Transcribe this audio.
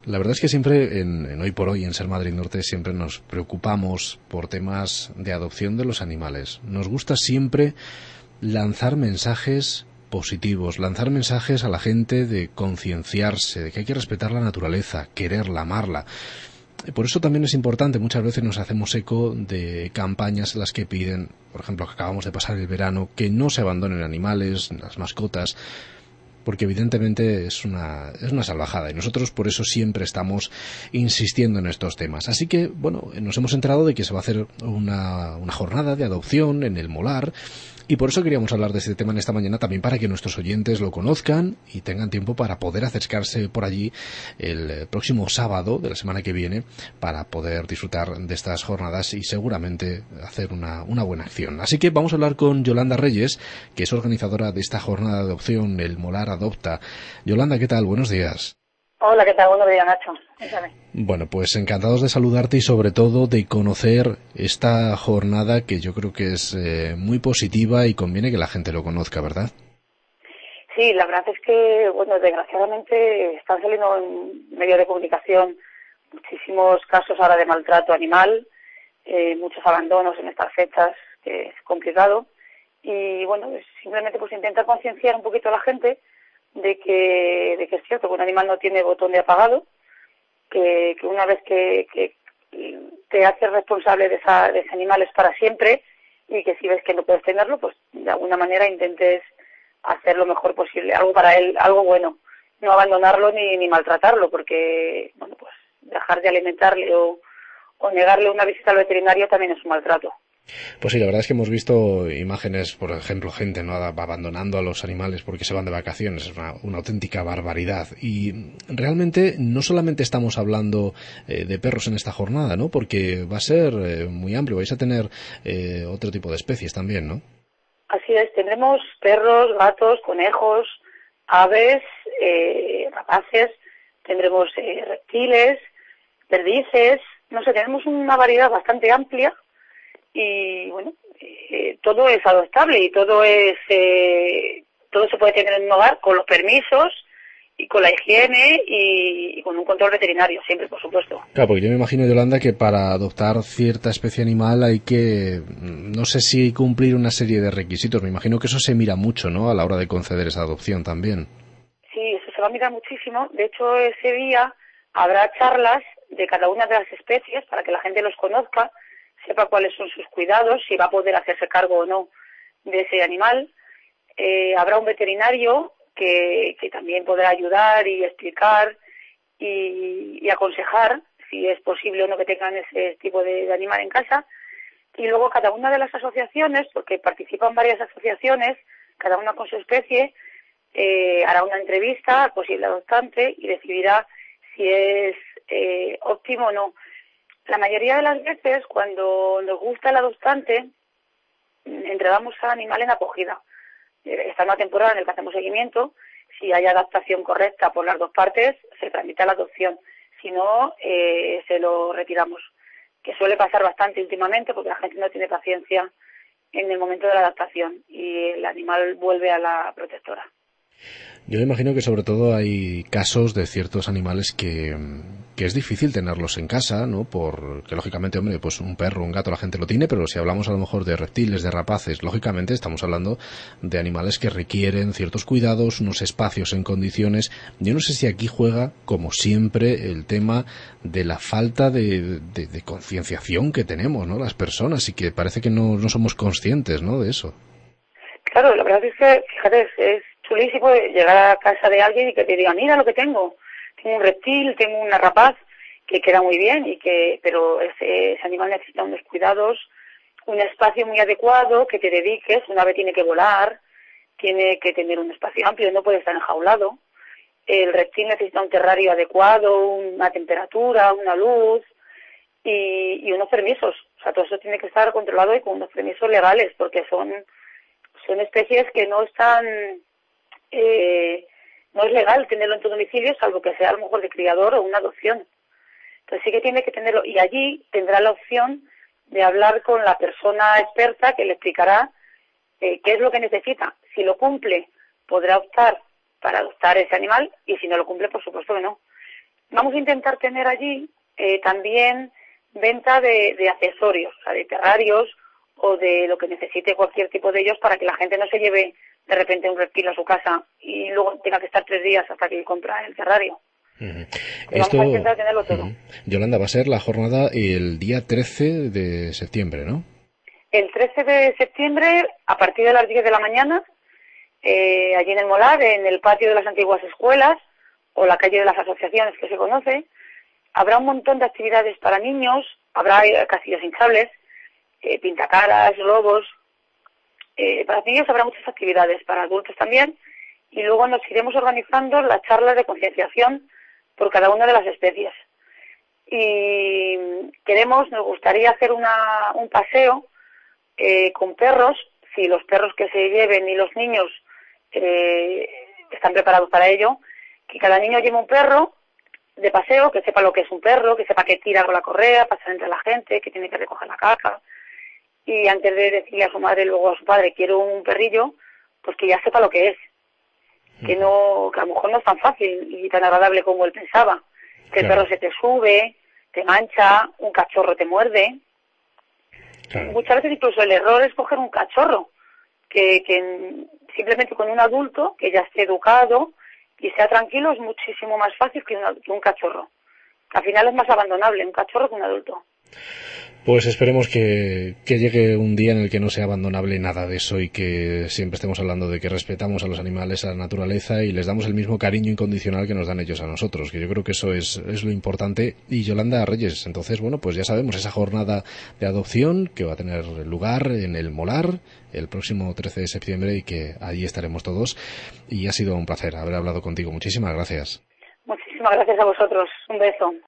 La verdad es que siempre en Hoy por Hoy, en Ser Madrid Norte, siempre nos preocupamos por temas de adopción de los animales. Nos gusta siempre lanzar mensajes positivos, lanzar mensajes a la gente de concienciarse, de que hay que respetar la naturaleza, quererla, amarla. Por eso también es importante, muchas veces nos hacemos eco de campañas en las que piden, por ejemplo, que acabamos de pasar el verano, que no se abandonen animales, las mascotas, porque evidentemente es una salvajada y nosotros por eso siempre estamos insistiendo en estos temas. Así que, bueno, nos hemos enterado de que se va a hacer una jornada de adopción en el Molar y por eso queríamos hablar de este tema en esta mañana, también para que nuestros oyentes lo conozcan y tengan tiempo para poder acercarse por allí el próximo sábado de la semana que viene para poder disfrutar de estas jornadas y seguramente hacer una buena acción. Así que vamos a hablar con Yolanda Reyes, que es organizadora de esta jornada de adopción, el Molar Adopta. Yolanda, ¿qué tal? Buenos días. Hola, ¿qué tal? Buenos días, Nacho. Cuéntame. Bueno, pues encantados de saludarte y sobre todo de conocer esta jornada que yo creo que es muy positiva y conviene que la gente lo conozca, ¿verdad? Sí, la verdad es que, bueno, desgraciadamente están saliendo en medios de comunicación muchísimos casos ahora de maltrato animal, muchos abandonos en estas fechas, que es complicado. Y bueno, simplemente pues intenta concienciar un poquito a la gente de que es cierto que un animal no tiene botón de apagado, que una vez que te haces responsable de ese animal es para siempre y que si ves que no puedes tenerlo, pues de alguna manera intentes hacer lo mejor posible, algo para él, algo bueno, no abandonarlo ni maltratarlo, porque bueno, pues dejar de alimentarle o negarle una visita al veterinario también es un maltrato. Pues sí, la verdad es que hemos visto imágenes, por ejemplo, gente no abandonando a los animales porque se van de vacaciones, es una auténtica barbaridad. Y realmente no solamente estamos hablando de perros en esta jornada, ¿no? Porque va a ser muy amplio, vais a tener otro tipo de especies también, ¿no? Así es, tendremos perros, gatos, conejos, aves, rapaces, tendremos reptiles, perdices, no sé, tenemos una variedad bastante amplia. Y bueno, todo es adoptable y todo se puede tener en un hogar con los permisos y con la higiene y con un control veterinario, siempre, por supuesto. Claro, porque yo me imagino, Yolanda, que para adoptar cierta especie animal hay que, no sé si cumplir una serie de requisitos. Me imagino que eso se mira mucho, ¿no?, a la hora de conceder esa adopción también. Sí, eso se va a mirar muchísimo. De hecho, ese día habrá charlas de cada una de las especies para que la gente los conozca, sepa cuáles son sus cuidados, si va a poder hacerse cargo o no de ese animal. Habrá un veterinario que también podrá ayudar y explicar y aconsejar si es posible o no que tengan ese tipo de animal en casa. Y luego cada una de las asociaciones, porque participan varias asociaciones, cada una con su especie, hará una entrevista al posible adoptante y decidirá si es óptimo o no. La mayoría de las veces, cuando nos gusta el adoptante, entregamos al animal en acogida. Está en una temporada en la que hacemos seguimiento. Si hay adaptación correcta por las dos partes, se tramita la adopción. Si no, se lo retiramos. Que suele pasar bastante últimamente porque la gente no tiene paciencia en el momento de la adaptación y el animal vuelve a la protectora. Yo me imagino que sobre todo hay casos de ciertos animales que es difícil tenerlos en casa, ¿no? Porque lógicamente, hombre, pues un perro, un gato la gente lo tiene, pero si hablamos a lo mejor de reptiles, de rapaces, lógicamente estamos hablando de animales que requieren ciertos cuidados, unos espacios en condiciones. Yo no sé si aquí juega, como siempre, el tema de la falta de concienciación que tenemos, ¿no?, las personas, y que parece que no somos conscientes, ¿no?, de eso. Claro, la verdad es que, fíjate, es chulísimo llegar a casa de alguien y que te diga, mira lo que tengo un reptil, tengo una rapaz, que queda muy bien, pero ese animal necesita unos cuidados, un espacio muy adecuado, que te dediques, una ave tiene que volar, tiene que tener un espacio amplio, no puede estar enjaulado, el reptil necesita un terrario adecuado, una temperatura, una luz y unos permisos, o sea, todo eso tiene que estar controlado y con unos permisos legales, porque son especies que no están... no es legal tenerlo en tu domicilio, salvo que sea a lo mejor de criador o una adopción. Entonces sí que tiene que tenerlo, y allí tendrá la opción de hablar con la persona experta que le explicará qué es lo que necesita. Si lo cumple, podrá optar para adoptar ese animal, y si no lo cumple, por supuesto que no. Vamos a intentar tener allí también venta de accesorios, o sea, de terrarios o de lo que necesite cualquier tipo de ellos para que la gente no se lleve de repente un reptil a su casa y luego tenga que estar 3 días hasta que compra el terrario. Esto, vamos a intentar tenerlo todo. Yolanda, va a ser la jornada el día 13 de septiembre, ¿no? El 13 de septiembre, a partir de las 10 de la mañana, allí en el Molar, en el patio de las antiguas escuelas, o la calle de las asociaciones que se conoce, habrá un montón de actividades para niños, habrá castillos hinchables, pintacaras, globos. Para niños habrá muchas actividades, para adultos también, y luego nos iremos organizando las charlas de concienciación por cada una de las especies. Y nos gustaría hacer un paseo con perros, si los perros que se lleven y los niños están preparados para ello, que cada niño lleve un perro de paseo, que sepa lo que es un perro, que sepa que tira con la correa, pasar entre la gente, que tiene que recoger la caca, y antes de decirle a su madre luego a su padre quiero un perrillo, pues que ya sepa lo que es, que a lo mejor no es tan fácil y tan agradable como él pensaba, que el perro se te sube, te mancha, un cachorro te muerde. Muchas veces incluso el error es coger un cachorro, que simplemente con un adulto que ya esté educado y sea tranquilo es muchísimo más fácil que un cachorro. Al final es más abandonable un cachorro que un adulto. Pues esperemos que llegue un día en el que no sea abandonable nada de eso y que siempre estemos hablando de que respetamos a los animales, a la naturaleza y les damos el mismo cariño incondicional que nos dan ellos a nosotros, que yo creo que eso es lo importante. Y Yolanda Reyes, entonces, bueno, pues ya sabemos, esa jornada de adopción que va a tener lugar en el Molar el próximo 13 de septiembre y que allí estaremos todos. Y ha sido un placer haber hablado contigo. Muchísimas gracias. Muchísimas gracias a vosotros. Un beso.